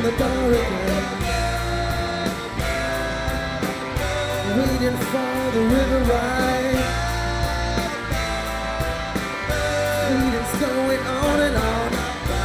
the door again, waiting for the river ride. Freedom's going on and on.